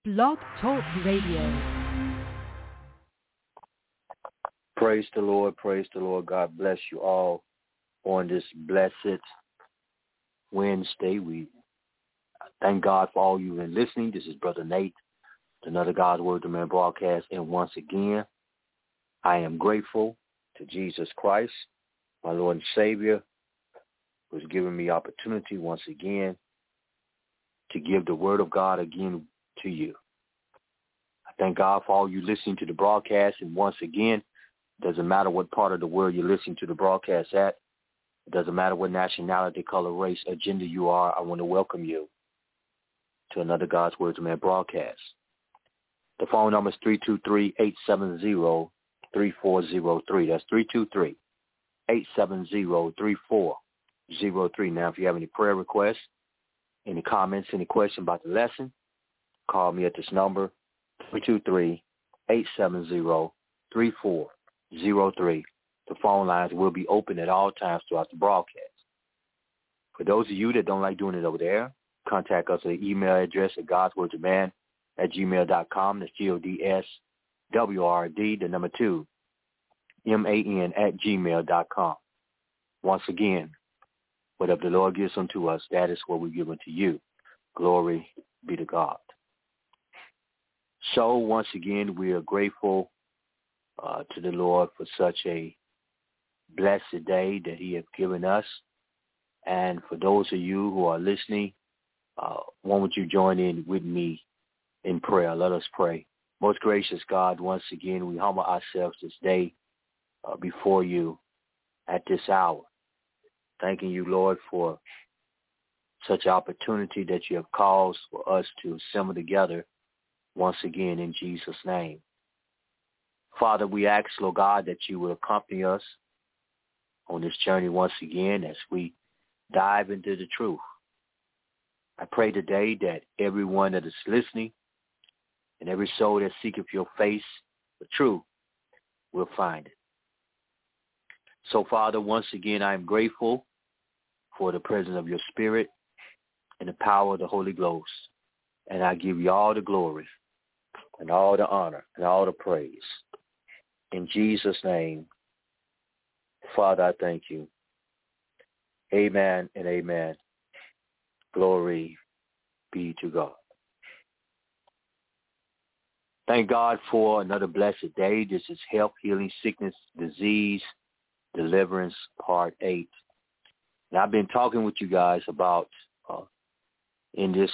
Blog Talk Radio. Praise the Lord. Praise the Lord. God bless you all on this blessed Wednesday. We thank God for all you been listening. This is Brother Nate, another God's Word to Man broadcast. And once again, I am grateful to Jesus Christ, my Lord and Savior, who's given me opportunity once again to give the Word of God again to you. I thank God for all you listening to the broadcast. And once again, doesn't matter what part of the world you're listening to the broadcast at. It doesn't matter what nationality, color, race, or gender you are. I want to welcome you to another God's Word to Man broadcast. The phone number is 323-870-3403. That's 323-870-3403. Now, if you have any prayer requests, any comments, any question about the lesson, call me at this number, 323-870-3403. The phone lines will be open at all times throughout the broadcast. For those of you that don't like doing it over there, contact us at the email address at godswordtoman@gmail.com. That's GODSWRD, the number 2, MAN@gmail.com. Once again, whatever the Lord gives unto us, that is what we give unto you. Glory be to God. So once again, we are grateful to the Lord for such a blessed day that he has given us. And for those of you who are listening, won't you join in with me in prayer? Let us pray. Most gracious God, once again, we humble ourselves this day before you at this hour. Thanking you, Lord, for such opportunity that you have caused for us to assemble together once again in Jesus' name. Father, we ask, Lord God, that you will accompany us on this journey once again as we dive into the truth. I pray today that everyone that is listening and every soul that seeketh your face, the truth, will find it. So, Father, once again, I am grateful for the presence of your Spirit and the power of the Holy Ghost. And I give you all the glory and all the honor and all the praise. In Jesus' name, Father, I thank you. Amen and amen. Glory be to God. Thank God for another blessed day. This is Health, Healing, Sickness, Disease, Deliverance, Part 8. And I've been talking with you guys about, in this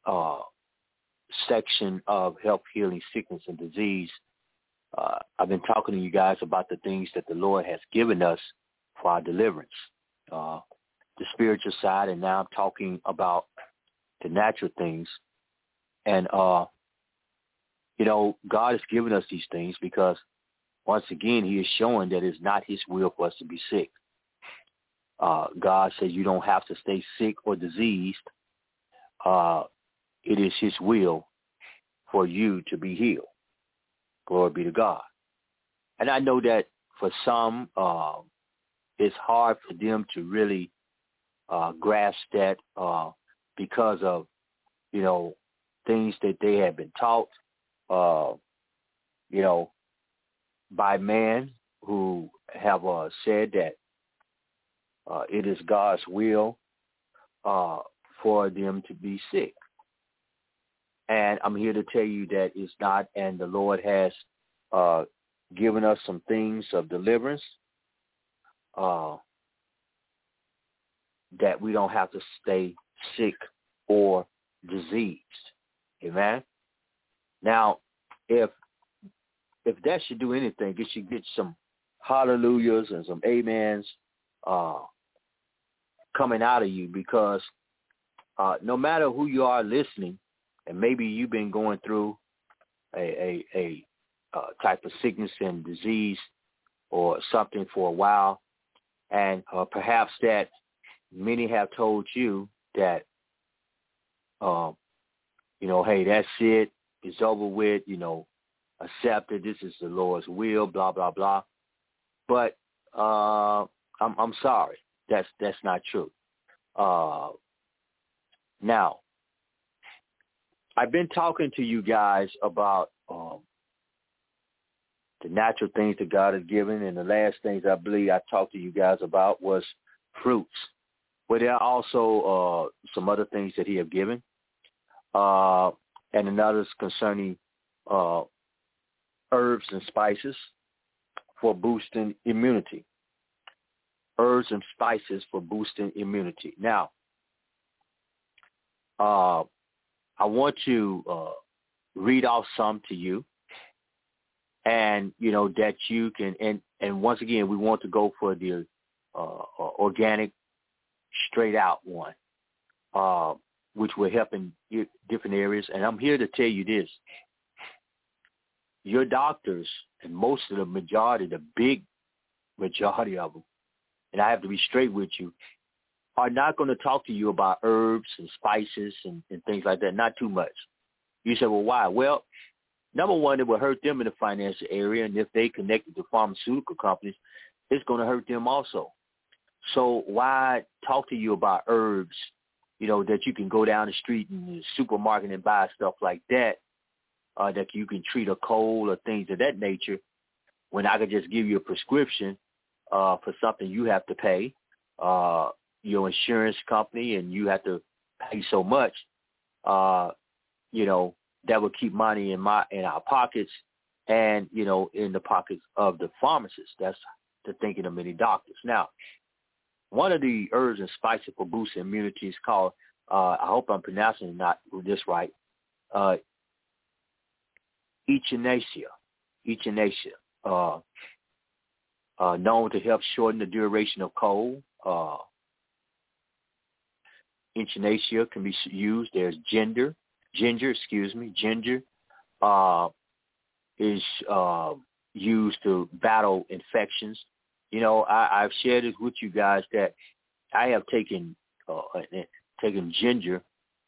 section of Health, Healing, Sickness, and Disease, I've been talking to you guys about the things that the Lord has given us for our deliverance, the spiritual side, and now I'm talking about the natural things. And, God has given us these things because, once again, he is showing that it's not his will for us to be sick. God says you don't have to stay sick or diseased. It is his will for you to be healed. Glory be to God. And I know that for some, it's hard for them to really grasp that because of, things that they have been taught, by man who have said that it is God's will for them to be sick. And I'm here to tell you that it's not, and the Lord has given us some things of deliverance that we don't have to stay sick or diseased. Amen? Now, if that should do anything, it should get some hallelujahs and some amens coming out of you, because no matter who you are listening, and maybe you've been going through a type of sickness and disease or something for a while, and perhaps that many have told you that, hey, that's it, it's over with, accept it, this is the Lord's will, blah, blah, blah. But I'm sorry, that's not true. Now, I've been talking to you guys about the natural things that God has given, and the last things I believe I talked to you guys about was fruits. But there are also some other things that he has given, and another is concerning herbs and spices for boosting immunity. Herbs and spices for boosting immunity. Now, I want to read off some to you, and that you can. And once again, we want to go for the organic, straight out one, which will help in different areas. And I'm here to tell you this: your doctors, and most of the majority, the big majority of them, and I have to be straight with you, are not going to talk to you about herbs and spices and things like that. Not too much. You say, well, why? Well, number one, it will hurt them in the financial area, and if they connected to pharmaceutical companies, it's going to hurt them also. So why talk to you about herbs, that you can go down the street in the supermarket and buy stuff like that, that you can treat a cold or things of that nature, when I could just give you a prescription for something you have to pay, your insurance company, and you have to pay so much, that will keep money in our pockets and, in the pockets of the pharmacists. That's the thinking of many doctors. Now, one of the herbs and spices for boosting immunity is called, I hope I'm pronouncing this right, Echinacea. Known to help shorten the duration of cold. Echinacea can be used. There's ginger. Ginger is used to battle infections. I've shared this with you guys that I have taken ginger,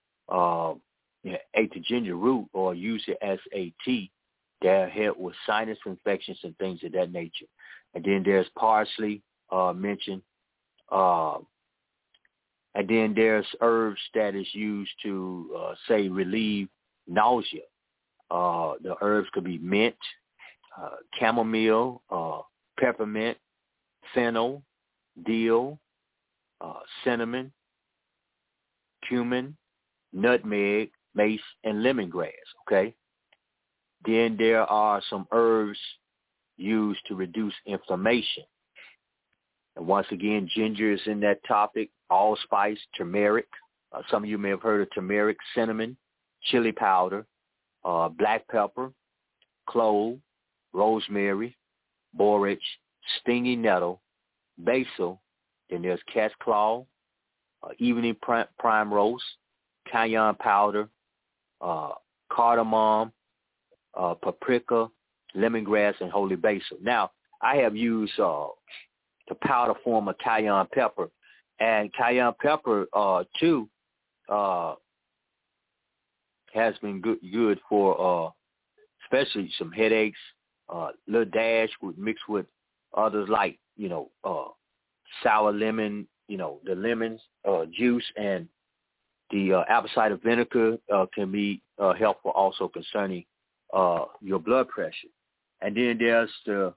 ate the ginger root or used it as a tea that help with sinus infections and things of that nature. And then there's parsley mentioned. And then there's herbs that is used to, relieve nausea. The herbs could be mint, chamomile, peppermint, fennel, dill, cinnamon, cumin, nutmeg, mace, and lemongrass, okay? Then there are some herbs used to reduce inflammation. And once again, ginger is in that topic, allspice, turmeric. Some of you may have heard of turmeric, cinnamon, chili powder, black pepper, clove, rosemary, borage, stinging nettle, basil. Then there's cat's claw, evening primrose, cayenne powder, cardamom, paprika, lemongrass, and holy basil. Now, I have used the powder form of cayenne pepper, and cayenne pepper too has been good for especially some headaches. Little dash mixed with others like sour lemon, the lemons juice, and the apple cider vinegar can be helpful also concerning your blood pressure. And then there's the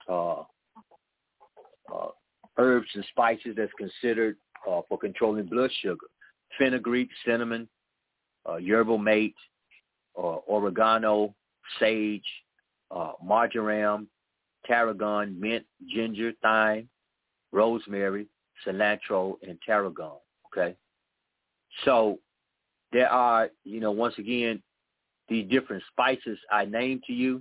herbs and spices that's considered for controlling blood sugar: fenugreek, cinnamon, yerba mate, oregano, sage, marjoram, tarragon, mint, ginger, thyme, rosemary, cilantro, and tarragon. Okay, so there are, once again, the different spices I named to you,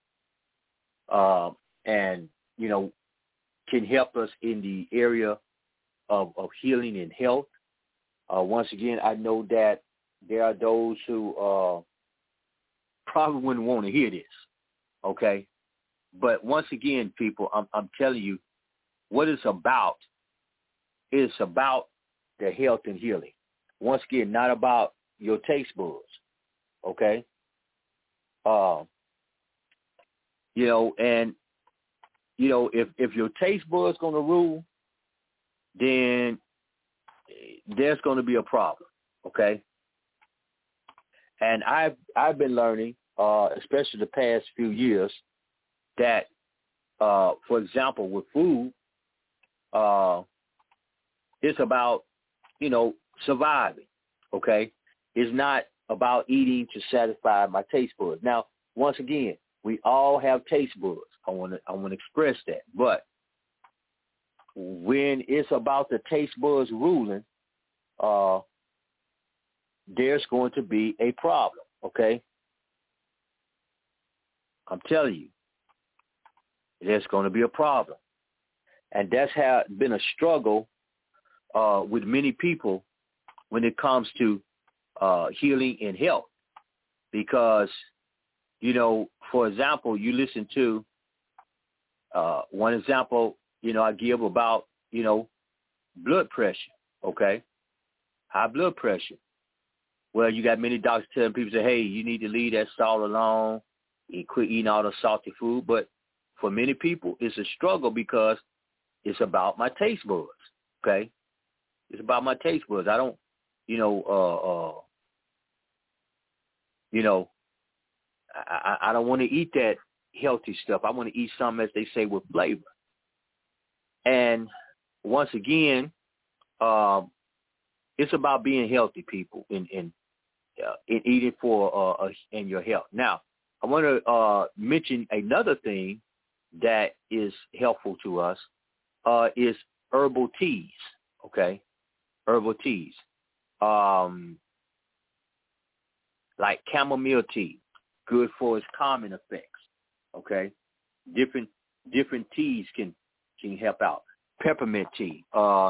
and can help us in the area of healing and health. Once again, I know that there are those who probably wouldn't want to hear this, okay? But once again, people, I'm telling you, what it's about is about the health and healing. Once again, not about your taste buds, okay? If your taste bud's going to rule, then there's going to be a problem, okay? And I've been learning, especially the past few years, that, for example, with food, it's about, surviving, okay? It's not about eating to satisfy my taste buds. Now, once again, we all have taste buds. I want to express that. But when it's about the taste buds ruling, there's going to be a problem, okay? I'm telling you, there's going to be a problem. And that's been a struggle with many people when it comes to healing and health. Because, for example, you listen to one example, I give about, blood pressure, okay? High blood pressure. Well, you got many doctors telling people, say, hey, you need to leave that salt alone and quit eating all the salty food. But for many people, it's a struggle because it's about my taste buds, okay? It's about my taste buds. I don't, I don't want to eat that healthy stuff. I want to eat something, as they say, with flavor. And once again, it's about being healthy, people, in eating for in your health. Now, I want to mention another thing that is helpful to us is herbal teas. Okay, herbal teas, like chamomile tea, good for its calming effects. Okay, different teas can help out. Peppermint tea,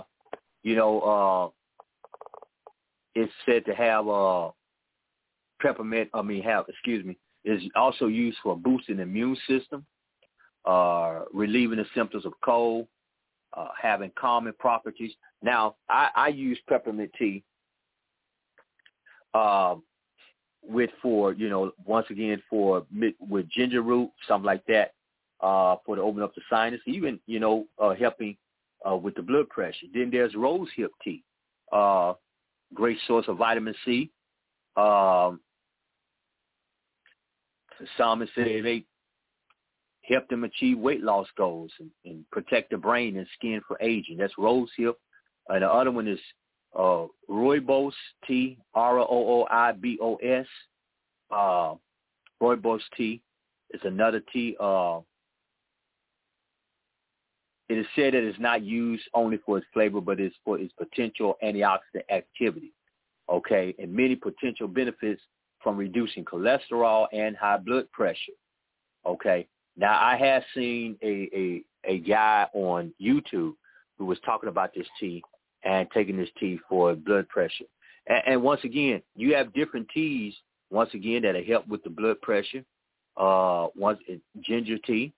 it's said to have is also used for boosting the immune system, relieving the symptoms of cold, having calming properties. Now, I use peppermint tea with ginger root, something like that, for to open up the sinus, even, helping with the blood pressure. Then there's rose hip tea, great source of vitamin C. Some say they help them achieve weight loss goals and protect the brain and skin for aging. That's rose hip. And the other one is rooibos tea, Rooibos. Rooibos tea is another tea. It is said that it's not used only for its flavor, but it's for its potential antioxidant activity. Okay, and many potential benefits from reducing cholesterol and high blood pressure. Okay, now I have seen a guy on YouTube who was talking about this tea and taking this tea for blood pressure. And once again, you have different teas, once again, that'll help with the blood pressure. Ginger tea,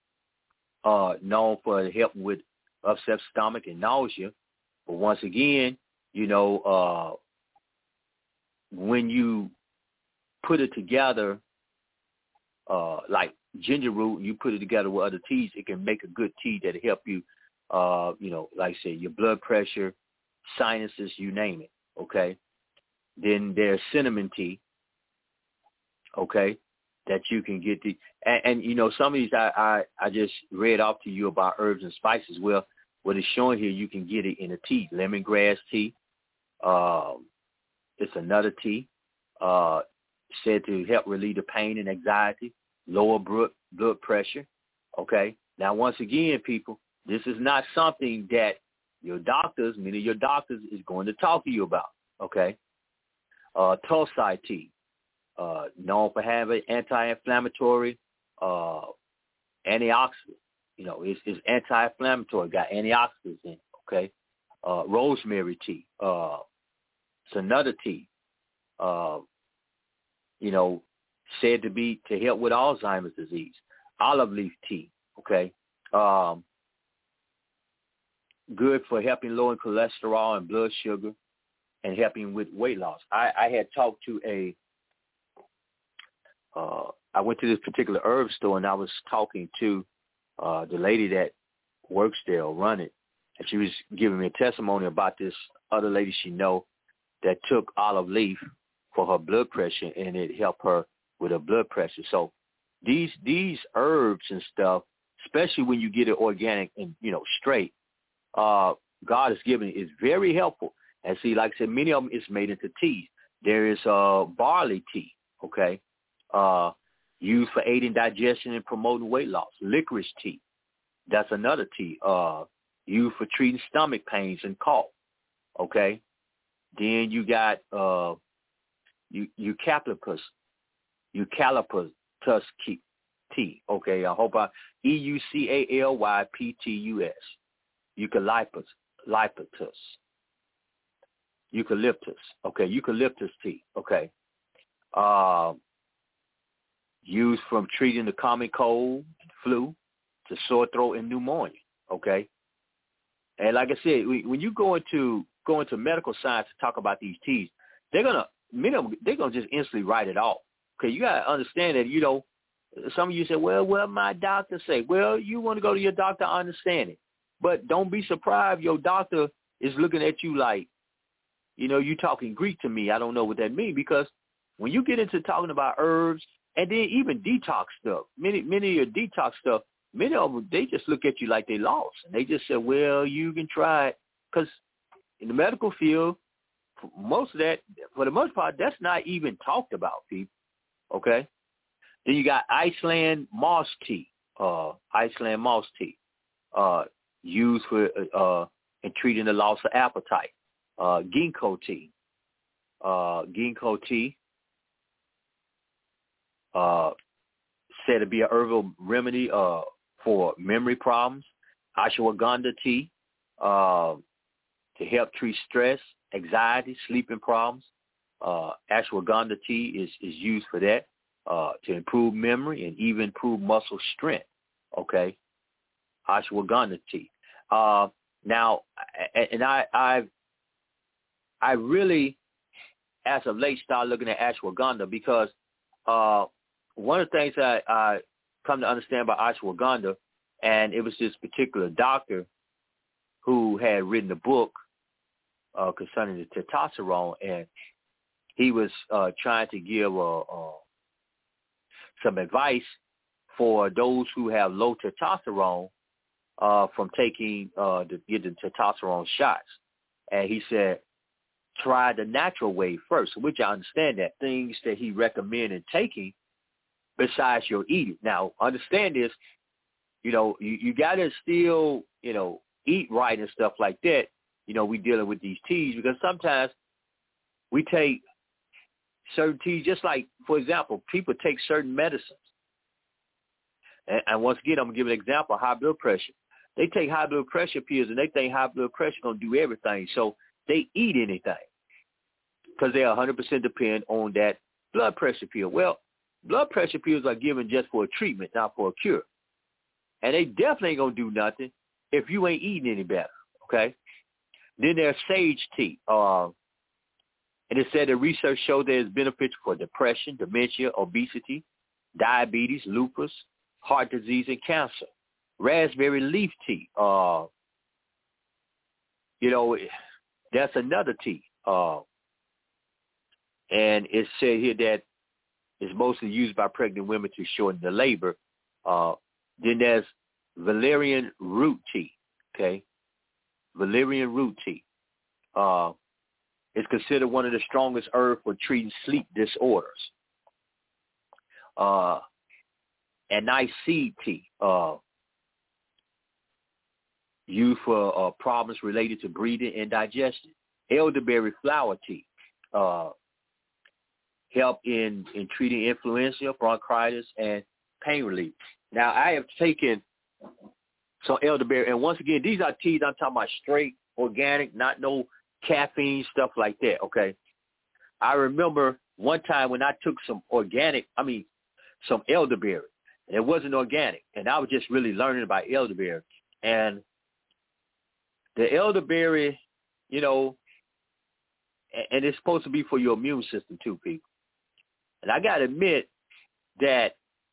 known for helping with upset stomach and nausea. But once again, when you put it together, like ginger root, you put it together with other teas, it can make a good tea that'll help you, like I say, your blood pressure, sinuses, you name it, okay? Then there's cinnamon tea, okay, that you can get and some of these I just read off to you about herbs and spices. Well, what it's showing here, you can get it in a tea. Lemongrass tea, it's another tea, said to help relieve the pain and anxiety, lower blood pressure. Okay. Now, once again, people, this is not something that many of your doctors is going to talk to you about. Okay. Tulsi tea, known for having anti-inflammatory, antioxidant. It's anti-inflammatory, got antioxidants in it. Okay. Rosemary tea, it's another tea, said to help with Alzheimer's disease. Olive leaf tea, okay, good for helping lower cholesterol and blood sugar and helping with weight loss. I had talked to I went to this particular herb store and I was talking to the lady that works there or run it, and she was giving me a testimony about this other lady she know that took olive leaf for her blood pressure, and it helped her with her blood pressure. So these herbs and stuff, especially when you get it organic and, straight, God has given it, is very helpful. And see, like I said, many of them is made into teas. There is barley tea, okay, used for aiding digestion and promoting weight loss. Licorice tea, that's another tea, used for treating stomach pains and cough, okay. Then you got eucalyptus tea, okay. I hope EUCALYPTUS, eucalyptus, okay, eucalyptus tea, okay. Used from treating the common cold, flu, to sore throat and pneumonia, okay. And like I said, when you go into medical science to talk about these teas, many of them, they're gonna just instantly write it off. Okay, you gotta understand that, some of you say, well, what my doctor say? Well, you want to go to your doctor, I understand it. But don't be surprised your doctor is looking at you like, you talking Greek to me. I don't know what that means, because when you get into talking about herbs and then even detox stuff, many of your detox stuff, many of them, they just look at you like they lost. And they just say, well, you can try it. Because in the medical field, for the most part, that's not even talked about, people, okay? Then you got Iceland moss tea, used for in treating the loss of appetite. Ginkgo tea, said to be a herbal remedy for memory problems. Ashwagandha tea, to help treat stress, anxiety, sleeping problems. Ashwagandha tea is used for that, to improve memory and even improve muscle strength. Okay, ashwagandha tea. Now, and I really, as of late, started looking at ashwagandha because one of the things that I come to understand about ashwagandha, and it was this particular doctor who had written a book concerning the testosterone, and he was trying to give some advice for those who have low testosterone from taking getting testosterone shots. And he said, try the natural way first, which I understand that, things that he recommended taking besides your eating. Now, understand this, you got to still, eat right and stuff like that. We dealing with these teas because sometimes we take certain teas, just like, for example, people take certain medicines. And once again, I'm going to give an example of high blood pressure. They take high blood pressure pills and they think high blood pressure is going to do everything. So they eat anything because they 100% depend on that blood pressure pill. Well, blood pressure pills are given just for a treatment, not for a cure. And they definitely ain't going to do nothing if you ain't eating any better, okay? Then there's sage tea. And it said the research showed there's benefits for depression, dementia, obesity, diabetes, lupus, heart disease, and cancer. Raspberry leaf tea. That's another tea. And it said here that it's mostly used by pregnant women to shorten the labor. Then there's valerian root tea. Okay, valerian root tea. It's considered one of the strongest herbs for treating sleep disorders. And nice seed tea, used for problems related to breathing and digestion. Elderberry flower tea, help in treating influenza, bronchitis, and pain relief. Now, I have taken some elderberry, and once again, these are teas I'm talking about straight, organic, not no caffeine, stuff like that, okay? I remember one time when I took some elderberry, and it wasn't organic, and I was just really learning about elderberry. And the elderberry, and it's supposed to be for your immune system too, people. And I got to admit that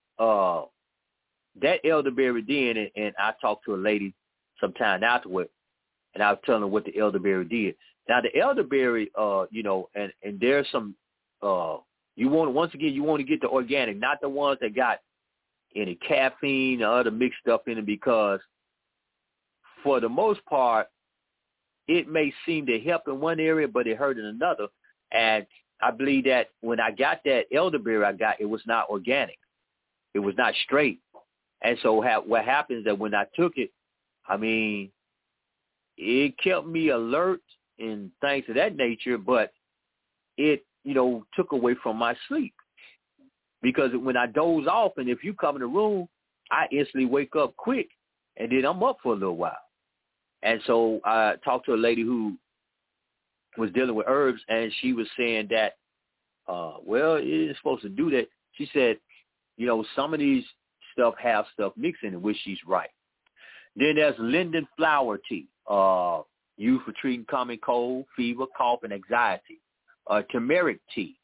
that elderberry then, and I talked to a lady sometime afterward, and I was telling her what the elderberry did. Now, the elderberry, and there's some you want to get the organic, not the ones that got any caffeine or other mixed stuff in it, because for the most part, it may seem to help in one area, but it hurt in another. And I believe that when I got that elderberry it was not organic. It was not straight. And so what happens is that when I took it, I mean, it kept me alert and things of that nature, but it, took away from my sleep. Because when I doze off, and if you come in the room, I instantly wake up quick, and then I'm up for a little while. And so I talked to a lady who was dealing with herbs, and she was saying that, well, it is supposed to do that. She said, some of these stuff have stuff mixed in it, which she's right. Then there's linden flower tea, used for treating common cold, fever, cough, and anxiety. Turmeric tea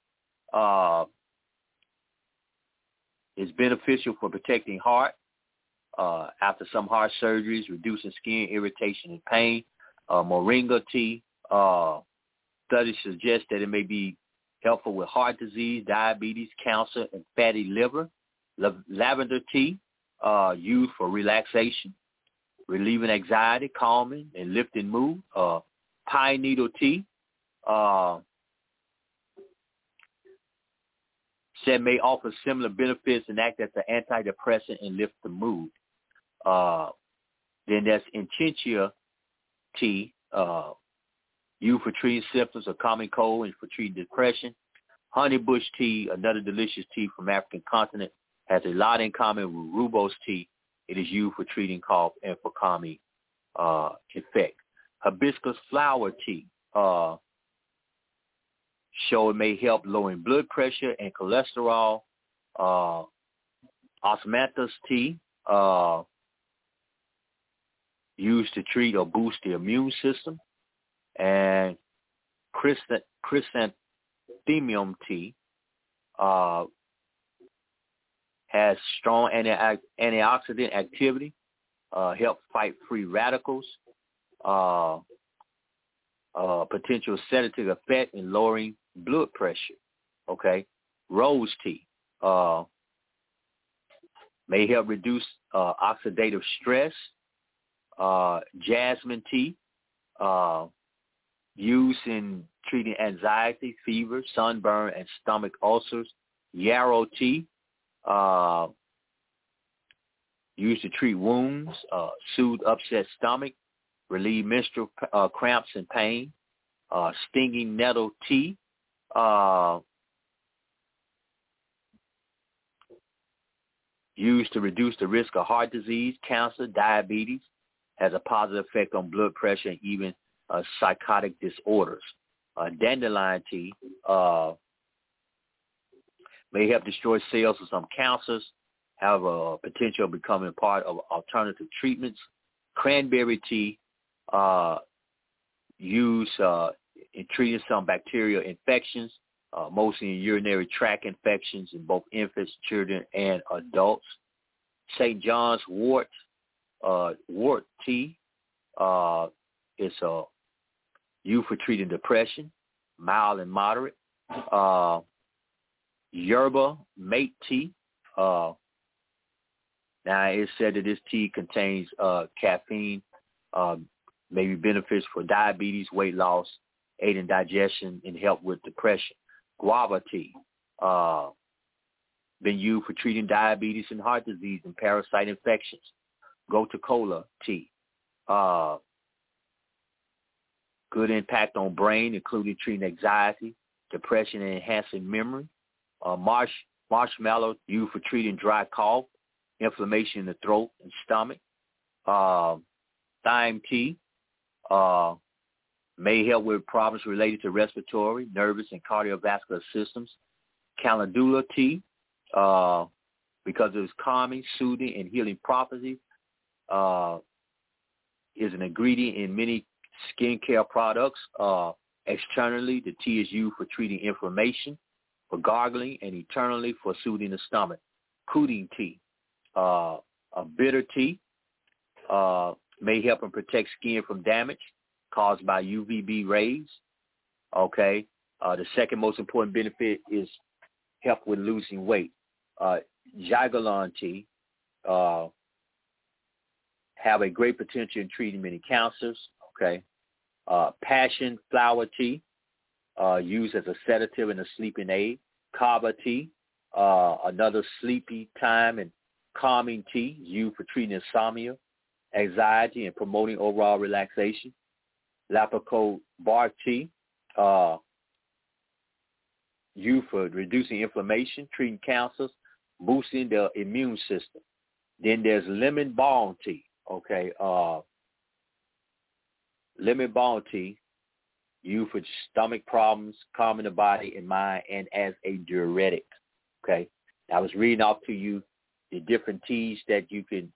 is beneficial for protecting heart after some heart surgeries, reducing skin irritation and pain. Moringa tea, studies suggest that it may be helpful with heart disease, diabetes, cancer, and fatty liver. Lavender tea, used for relaxation, relieving anxiety, calming, and lifting mood. Pine needle tea, said may offer similar benefits and act as an antidepressant and lift the mood. Then there's Enchenia tea, used for treating symptoms of common cold and for treating depression. Honeybush tea, another delicious tea from African continent, has a lot in common with rooibos tea. It is used for treating cough and for calming effect. Hibiscus flower tea, show it may help lowering blood pressure and cholesterol. Osmanthus tea, used to treat or boost the immune system. And chrysanthemum tea has strong antioxidant activity, help fight free radicals, potential sedative effect in lowering blood pressure. Okay, rose tea may help reduce oxidative stress. Jasmine tea, used in treating anxiety, fever, sunburn, and stomach ulcers. Yarrow tea, used to treat wounds, soothe upset stomach, relieve menstrual cramps and pain. Stinging nettle tea, used to reduce the risk of heart disease, cancer, diabetes, has a positive effect on blood pressure and even psychotic disorders. Dandelion tea may help destroy cells of some cancers, have a potential of becoming part of alternative treatments. Cranberry tea, used in treating some bacterial infections, mostly in urinary tract infections in both infants, children, and adults. St. John's wort tea is used for treating depression, mild and moderate. Yerba mate tea. Now it's said that this tea contains caffeine, may be beneficial for diabetes, weight loss, aid in digestion, and help with depression. Guava tea, been used for treating diabetes and heart disease and parasite infections. Gotu kola tea, good impact on brain, including treating anxiety, depression, and enhancing memory. Marshmallow, used for treating dry cough, inflammation in the throat and stomach. Thyme tea, may help with problems related to respiratory, nervous, and cardiovascular systems. Calendula tea, because of its calming, soothing, and healing properties, is an ingredient in many skincare products. Externally, the tea is used for treating inflammation, for gargling, and internally for soothing the stomach. Cooting tea, a bitter tea, may help and protect skin from damage caused by UVB rays. Okay, The second most important benefit is help with losing weight. Jagiellon tea have a great potential in treating many cancers. Okay. Passion flower tea, used as a sedative and a sleeping aid. Kava tea, another sleepy time and calming tea, used for treating insomnia, anxiety, and promoting overall relaxation. Lapico bark tea, used for reducing inflammation, treating cancers, boosting the immune system. Then there's lemon balm tea. Okay, lemon balm tea, used for stomach problems, calming the body and mind, and as a diuretic. Okay, I was reading off to you the different teas that you can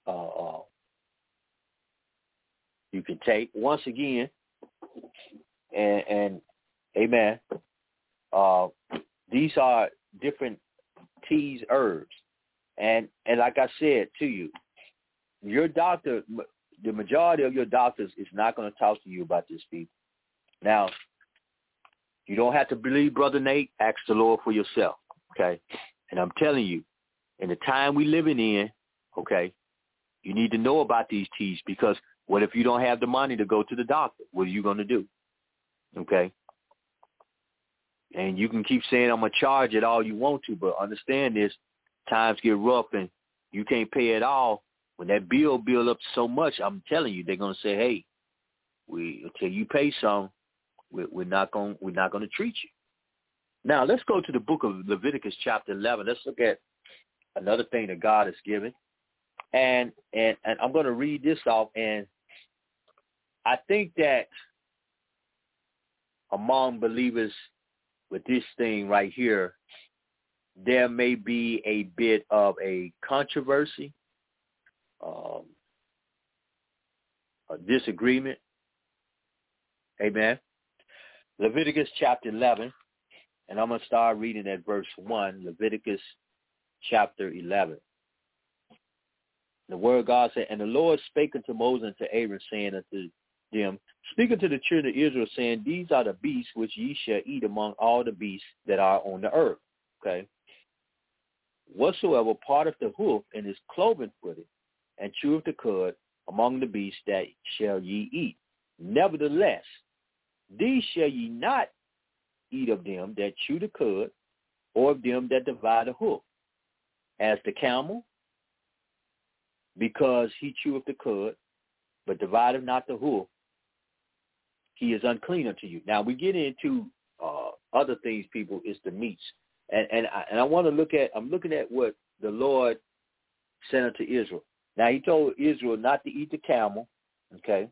take. Once again, and amen. These are different teas, herbs, and like I said to you, your doctor, the majority of your doctors is not going to talk to you about this, people. Now, you don't have to believe Brother Nate. Ask the Lord for yourself, okay? And I'm telling you, in the time we living in, okay, you need to know about these teas, because what if you don't have the money to go to the doctor? What are you going to do, okay? And you can keep saying I'm going to charge it all you want to, but understand this, times get rough and you can't pay it all. When that bill build up so much, I'm telling you, they're going to say, hey, until you pay some, we're not going to treat you. Now, let's go to the book of Leviticus chapter 11. Let's look at another thing that God has given. And I'm going to read this off, and I think that among believers with this thing right here, there may be a bit of a controversy, a disagreement. Amen. Leviticus chapter 11, and I'm going to start reading at verse 1, Leviticus chapter 11. The word of God said, and the Lord spake unto Moses and to Aaron, saying unto them, speak unto the children of Israel, saying, these are the beasts which ye shall eat among all the beasts that are on the earth. Okay. Whatsoever parteth the hoof and is cloven footed, and cheweth the cud among the beasts, that shall ye eat. Nevertheless, these shall ye not eat of them that chew the cud, or of them that divide the hoof, as the camel, because he cheweth the cud, but divideth not the hoof, he is unclean unto you. Now we get into other things, people, is the meats. And I want to look at, I'm looking at what the Lord sent unto Israel. Now he told Israel not to eat the camel, okay?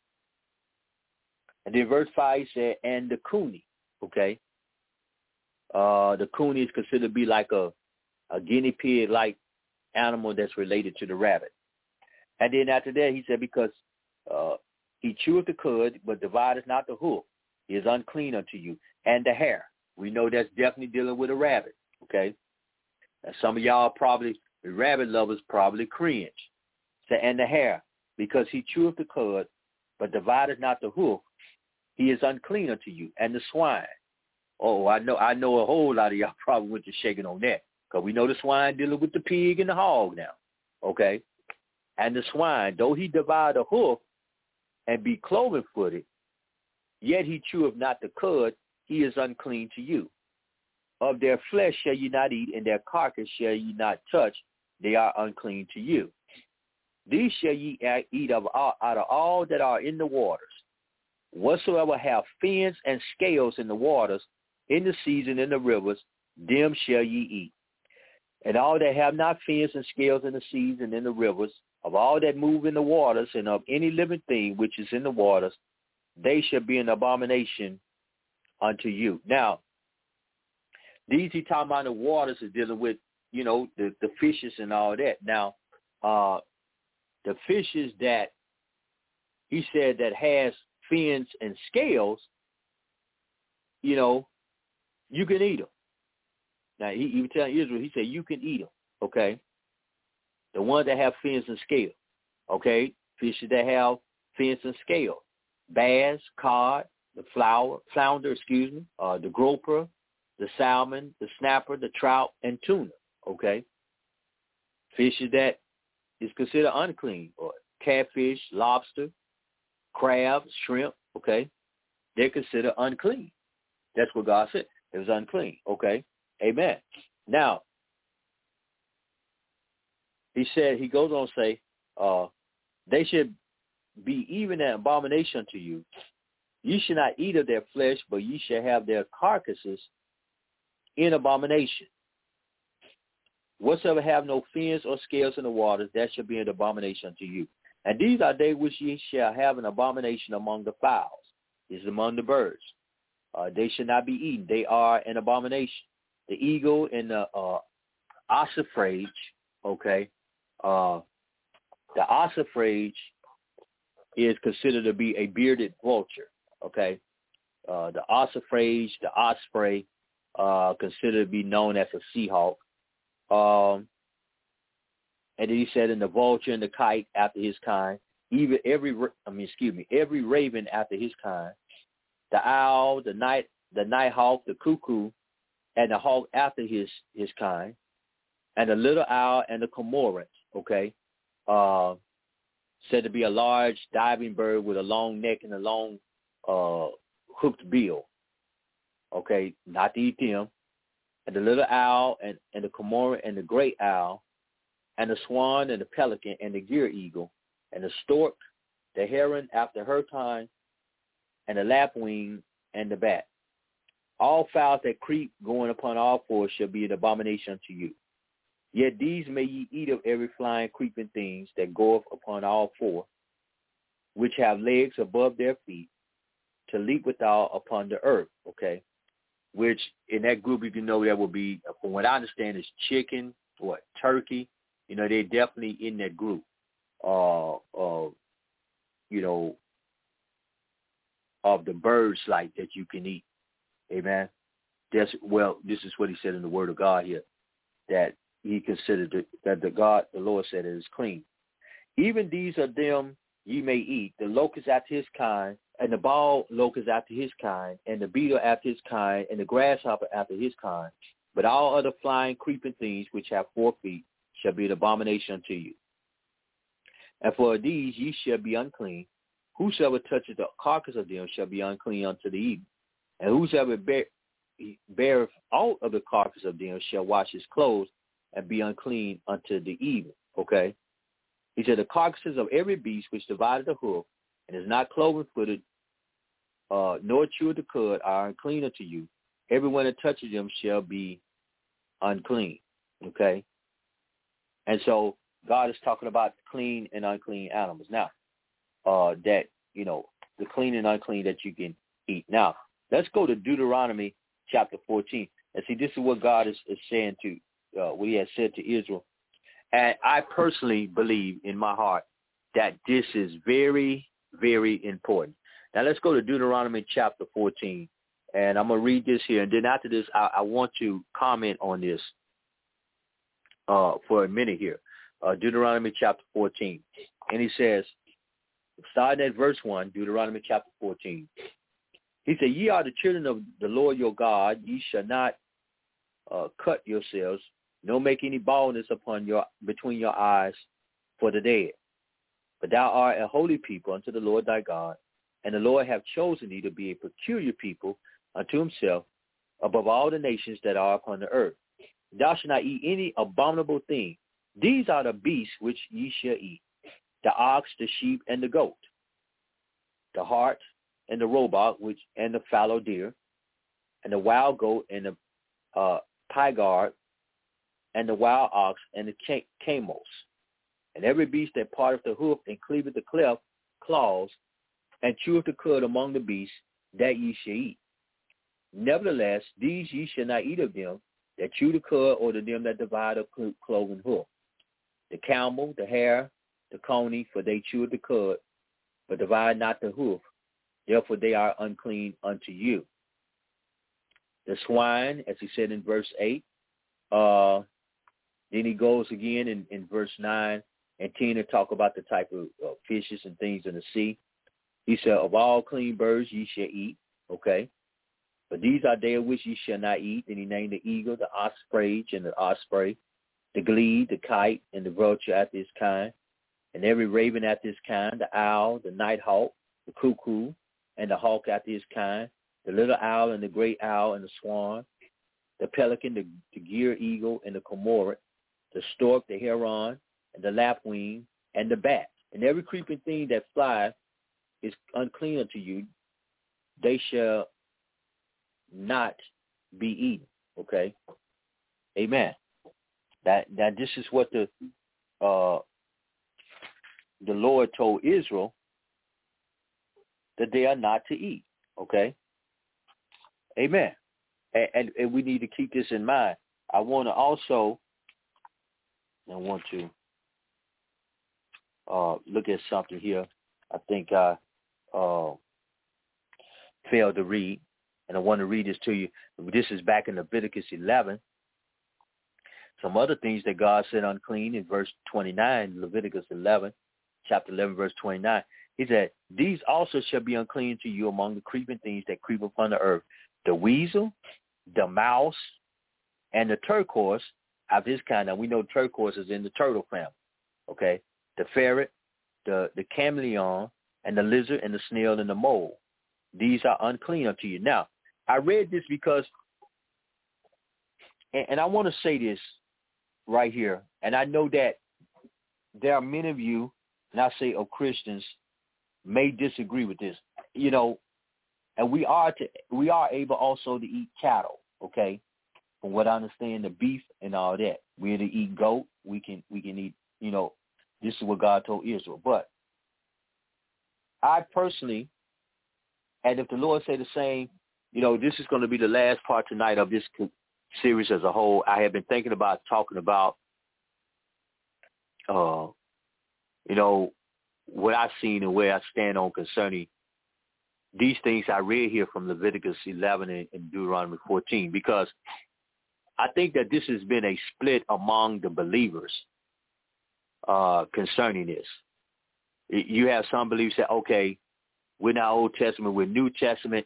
And then verse 5 said, and the coonie, okay? The coonie is considered to be like a guinea pig-like animal that's related to the rabbit. And then after that, he said, because he cheweth the cud, but divideth not the hoof, he is unclean unto you. And the hair. We know that's definitely dealing with a rabbit, okay? Now, some of y'all probably, the rabbit lovers probably cringe. So, and the hair, because he cheweth the cud, but divideth not the hoof, he is unclean unto you. And the swine. Oh, I know a whole lot of y'all probably went to shaking on that, because we know the swine dealing with the pig and the hog now, okay? And the swine, though he divide the hoof and be cloven-footed, yet he cheweth not the cud, he is unclean to you. Of their flesh shall ye not eat, and their carcass shall ye not touch, they are unclean to you. These shall ye eat out of all that are in the waters. Whatsoever have fins and scales in the waters, in the seas and in the rivers, them shall ye eat. And all that have not fins and scales in the seas and in the rivers, of all that move in the waters, and of any living thing which is in the waters, they shall be an abomination unto you. Now, these he talking about the waters is dealing with, you know, the fishes and all that. Now, the fishes that he said that has fins and scales, you know, you can eat them. Now, he was telling Israel, he said, you can eat them, okay? The ones that have fins and scales, okay? Fishes that have fins and scales. Bass, cod, the flounder, the grouper, the salmon, the snapper, the trout, and tuna, okay? Fishes that is considered unclean, or catfish, lobster, crab, shrimp, okay? They're considered unclean. That's what God said. It was unclean, okay? Amen. Now, he goes on to say, they should be even an abomination to you. You should not eat of their flesh, but you shall have their carcasses in abomination. Whatsoever have no fins or scales in the waters, that shall be an abomination to you. And these are they which ye shall have an abomination among the fowls. This is among the birds. They should not be eaten. They are an abomination. The eagle and the ossifrage, okay? The ossifrage is considered to be a bearded vulture, okay? The ossifrage, the osprey, considered to be known as a seahawk. And then he said, in the vulture and the kite after his kind, every raven after his kind, the owl, the night hawk, the cuckoo, and the hawk after his kind, and the little owl and the cormorant, okay, said to be a large diving bird with a long neck and a long hooked bill, okay, not to eat them, and the little owl and the cormorant and the great owl, and the swan and the pelican and the gier eagle, and the stork, the heron after her kind, and the lapwing and the bat. All fowls that creep going upon all fours shall be an abomination unto you. Yet these may ye eat of every flying creeping things that goeth upon all four, which have legs above their feet, to leap withal upon the earth, okay? Which in that group, you can know that will be, from what I understand, is chicken, turkey. You know, they're definitely in that group. Of the birds like that you can eat. Amen. This is what he said in the Word of God here, that he considered that the Lord said it is clean. Even these are them ye may eat, the locust after his kind, and the bald locust after his kind, and the beetle after his kind, and the grasshopper after his kind. But all other flying, creeping things which have 4 feet shall be an abomination unto you. And for these ye shall be unclean. Whosoever toucheth the carcass of them shall be unclean unto the evening. And whosoever beareth out of the carcass of them shall wash his clothes and be unclean unto the evening. Okay? He said, the carcasses of every beast which divided the hoof and is not cloven-footed, nor chewed the cud, are unclean unto you. Everyone that touches them shall be unclean. Okay? And so God is talking about clean and unclean animals. Now, that, the clean and unclean that you can eat. Now, let's go to Deuteronomy chapter 14. And see, this is what God is saying to, what he has said to Israel. And I personally believe in my heart that this is very, very important. Now, let's go to Deuteronomy chapter 14. And I'm going to read this here. And then after this, I want to comment on this for a minute here. Deuteronomy chapter 14. And he says, starting at verse 1, Deuteronomy chapter 14. He said, ye are the children of the Lord your God. Ye shall not cut yourselves, nor make any baldness between your eyes for the dead. But thou art a holy people unto the Lord thy God, and the Lord hath chosen thee to be a peculiar people unto himself above all the nations that are upon the earth. Thou shalt not eat any abominable thing. These are the beasts which ye shall eat: the ox, the sheep, and the goat, the hart, and the roebuck, and the fallow deer, and the wild goat, and the pygard, and the wild ox, and the camos, and every beast that parteth the hoof and cleaveth the claws, and cheweth the cud among the beasts, that ye shall eat. Nevertheless, these ye shall not eat of them that chew the cud, or to them that divide a cloven hoof: the camel, the hare, the coney, for they chew the cud, but divide not the hoof. Therefore they are unclean unto you. The swine, as he said in verse 8. Then he goes again in verse 9 and 10 to talk about the type of fishes and things in the sea. He said, of all clean birds ye shall eat. Okay? But these are they of which ye shall not eat. And he named the eagle, the osprey, and the osprey, the glede, the kite, and the vulture after his kind, and every raven after his kind, the owl, the nighthawk, the cuckoo, and the hawk after his kind, the little owl and the great owl and the swan, the pelican, the gier eagle, and the cormorant, the stork, the heron, and the lapwing, and the bat. And every creeping thing that flies is unclean unto you. They shall not be eaten. Okay? Amen. That this is what the Lord told Israel that they are not to eat. Okay? Amen. And we need to keep this in mind. I want to look at something here. I think I failed to read, and I want to read this to you. This is back in Leviticus 11. Some other things that God said unclean in verse 29, Leviticus 11, chapter 11, verse 29. He said, these also shall be unclean to you among the creeping things that creep upon the earth. The weasel, the mouse, and the turquoise of this kind. Now, we know turquoise is in the turtle family, okay? The ferret, the chameleon, and the lizard, and the snail, and the mole. These are unclean unto you. Now, I read this because, and I want to say this right here, and I know that there are many of you, and I say of Christians, may disagree with this, and we are able also to eat cattle, okay? From what I understand, the beef and all that. We're to eat goat. We can eat, this is what God told Israel. But I personally, and if the Lord say the same, this is going to be the last part tonight of this series as a whole. I have been thinking about talking about, what I've seen and where I stand on concerning these things I read here from Leviticus 11 and Deuteronomy 14, because I think that this has been a split among the believers concerning this. You have some believers that, okay, we're not Old Testament, we're New Testament.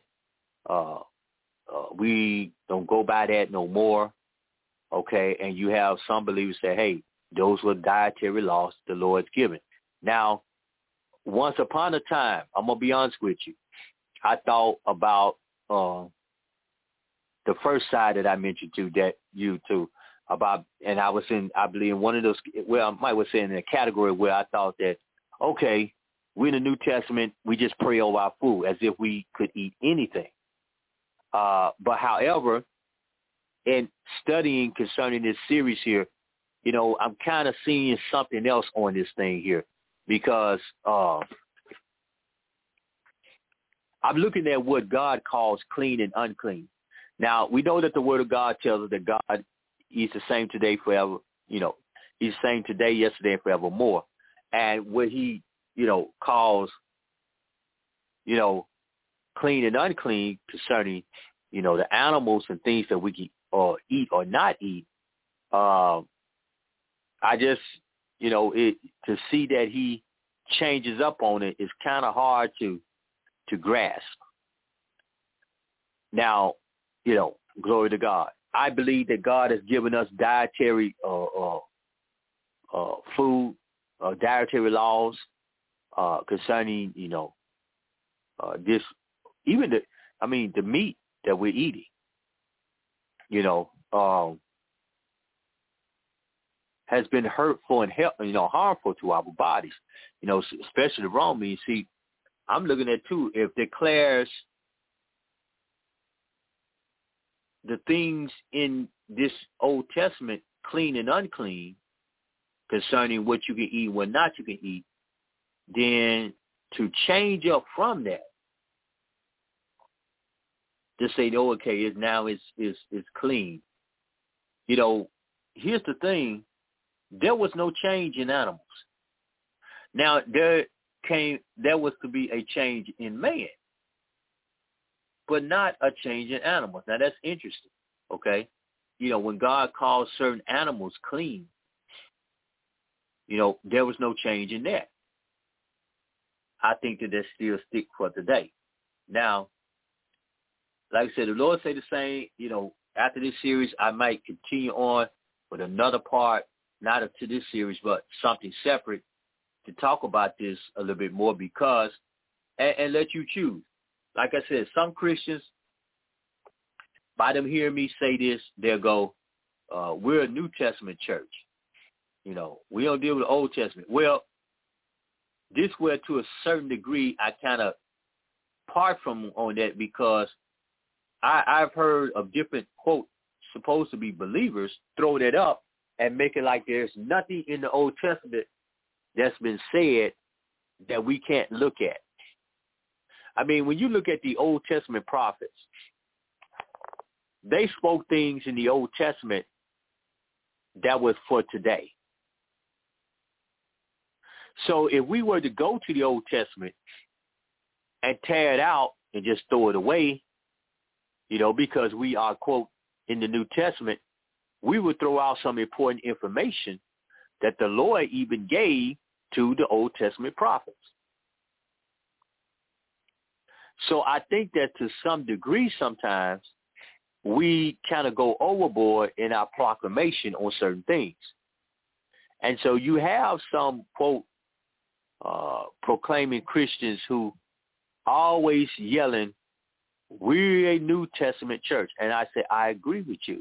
We don't go by that no more, okay? And you have some believers say, hey, those were dietary laws the Lord's given. Now, once upon a time, I'm going to be honest with you, I thought about the first side that I mentioned about, and I was I believe in one of those, well, I might say in a category where I thought that, okay, we're in the New Testament, we just pray over our food as if we could eat anything. But however, in studying concerning this series here, I'm kind of seeing something else on this thing here, because I'm looking at what God calls clean and unclean. Now, we know that the Word of God tells us that God is the same today, forever. He's the same today, yesterday, and forevermore. And what he, calls, clean and unclean concerning, the animals and things that we can eat or not eat. I just, to see that he changes up on it is kind of hard to grasp. Now, glory to God. I believe that God has given us dietary food, dietary laws concerning, this, even the meat that we're eating, has been hurtful and harmful to our bodies, especially the raw meat. See, I'm looking at too, if declares the things in this Old Testament clean and unclean concerning what you can eat and what not you can eat, then to change up from that, to say, oh, okay, it now is clean. Here's the thing. There was no change in animals. Now, there was to be a change in man, but not a change in animals. Now, that's interesting, okay? When God calls certain animals clean, there was no change in that. I think that still stick for today. Now, like I said, the Lord say the same, after this series, I might continue on with another part, not to this series, but something separate to talk about this a little bit more because, and let you choose. Like I said, some Christians, by them hearing me say this, they'll go, we're a New Testament church. We don't deal with the Old Testament. Well, this where to a certain degree I kind of part from on that because I've heard of different, quote, supposed to be believers throw that up and make it like there's nothing in the Old Testament that's been said that we can't look at. I mean, when you look at the Old Testament prophets, they spoke things in the Old Testament that was for today. So if we were to go to the Old Testament and tear it out and just throw it away, because we are, quote, in the New Testament, we would throw out some important information that the Lord even gave to the Old Testament prophets. So I think that to some degree sometimes we kind of go overboard in our proclamation on certain things. And so you have some, quote, proclaiming Christians who always yelling, we're a New Testament church. And I say, I agree with you.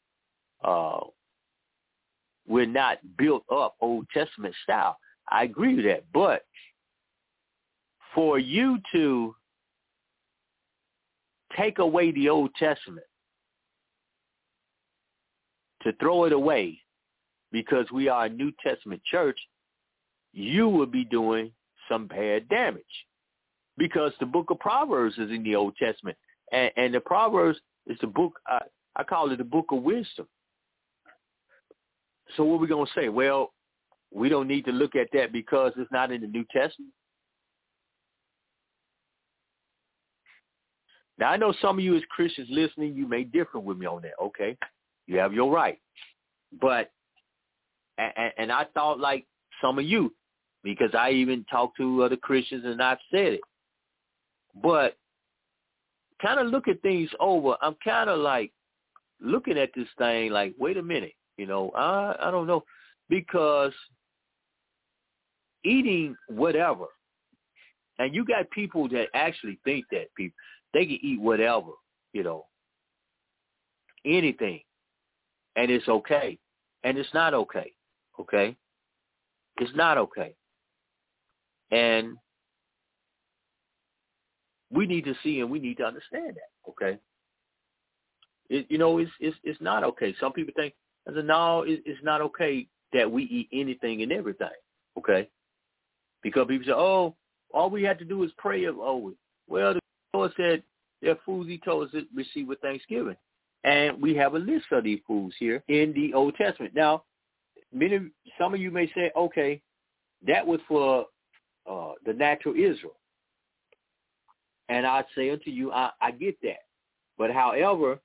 We're not built up Old Testament style. I agree with that. But for you to take away the Old Testament, to throw it away because we are a New Testament church, you will be doing some bad damage because the book of Proverbs is in the Old Testament. And the Proverbs is the book, I call it the book of wisdom. So what are we going to say? Well, we don't need to look at that because it's not in the New Testament. Now, I know some of you as Christians listening, you may differ with me on that. Okay, you have your right. But, and I thought like some of you, because I even talked to other Christians and I've said it. But kind of look at things over. I'm kind of like looking at this thing like, wait a minute, I don't know. Because eating whatever, and you got people that actually think that they can eat whatever, anything, and it's okay. And it's not okay, okay? It's not okay. And we need to see and we need to understand that, okay? It's not okay. Some people think, no, it's not okay that we eat anything and everything, okay? Because people say, oh, all we have to do is pray. Oh, well, the Lord said there are foods he told us to receive with thanksgiving. And we have a list of these foods here in the Old Testament. Now, some of you may say, okay, that was for the natural Israel. And I say unto you, I get that. But however,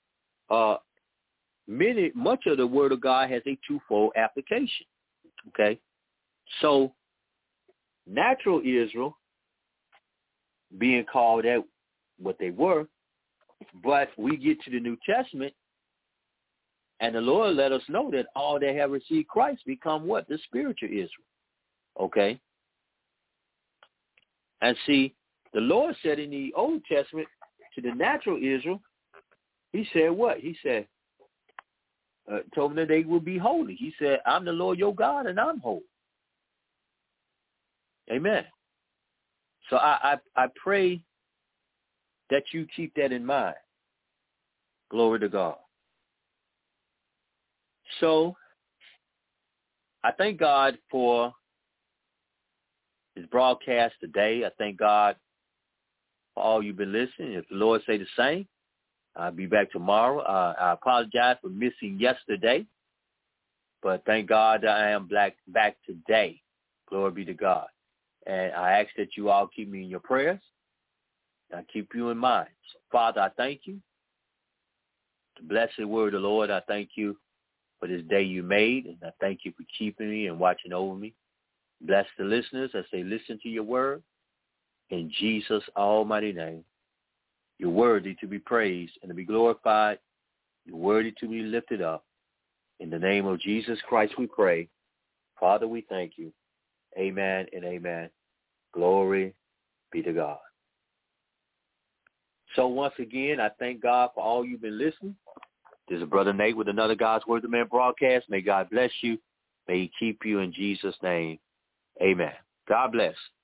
much of the Word of God has a twofold application. Okay? So, natural Israel being called that what they were, but we get to the New Testament, and the Lord let us know that all that have received Christ become what? The spiritual Israel. Okay? And see, the Lord said in the Old Testament to the natural Israel, he said what? He said, told them that they will be holy. He said, I'm the Lord your God, and I'm holy. Amen. So I pray that you keep that in mind. Glory to God. So I thank God for his broadcast today. I thank God for all you've been listening. If the Lord say the same, I'll be back tomorrow. I apologize for missing yesterday, but thank God that I am back today. Glory be to God. And I ask that you all keep me in your prayers. I keep you in mind. So, Father, I thank you. The blessed word of the Lord, I thank you for this day you made, and I thank you for keeping me and watching over me. Bless the listeners as they listen to your word. In Jesus' almighty name, You're worthy to be praised and to be glorified. You're worthy to be lifted up. In the name of Jesus Christ we pray. Father, we thank you. Amen and amen. Glory be to God. So once again, I thank God for all you've been listening. This is Brother Nate with another God's Word of Man broadcast. May God bless you. May he keep you in Jesus' name. Amen. God bless.